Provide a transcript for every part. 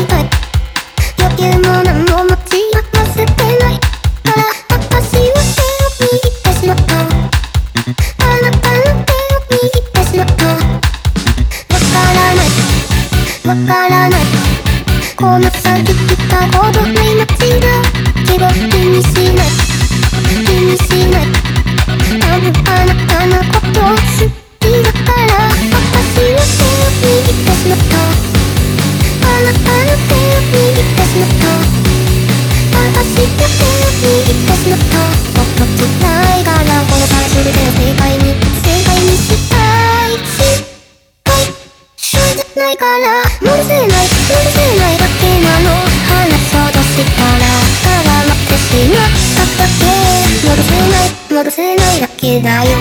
たい。余裕も何も持ち余せてないから私は手を握ってしまった。あなたの手を握ってしまった。わからないわからない、この先来たことない街だけど気にしない気にしない。多分あなたのこと好きだから私は手を握ってしまった。あなたの手を握ってしまった。私が手を握ってしまった。もっと辛いからこの際全てを正解にしたい。失敗じゃないから戻せないだけなの。話そうとしたら絡まってしまっただけ。戻せないだけだよ。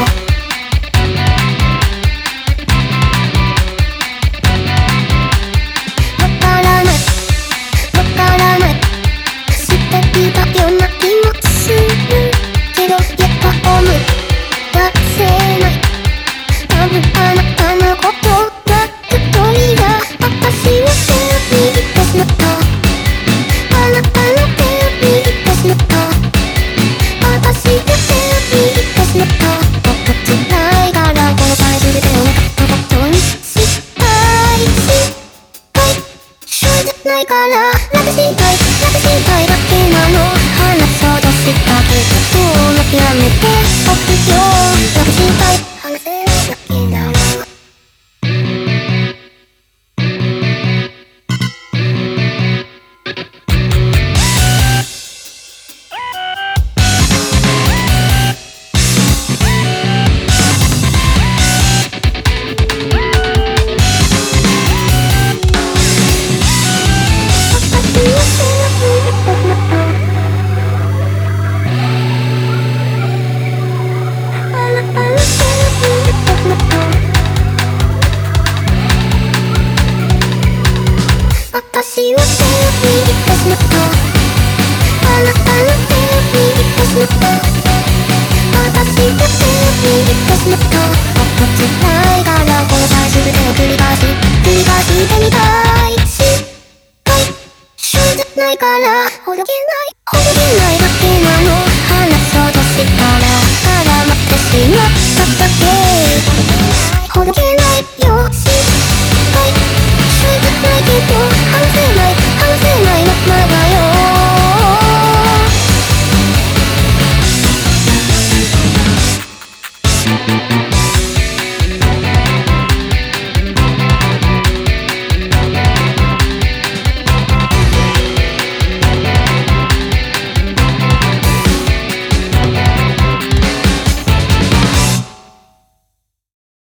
わからない知っていたような気もするけどやっぱ思い出せない。多分あなたのことが不得意だ。私は手を握ってしまった。あなたの手を握ってしまった。私が手を握ってしまった。もっと辛いからこの際全てをなかったことにしたい。失敗じゃないから楽したいだけなの。話そうとしたけどもう諦めておくよ。楽したい話せないだけだわ。私は手を握ってしまった。あなたの手を握ってしまった。私が手を握ってしまった。もっと辛いからこの際全てを繰り返してみたい。失敗じゃないからほどけない。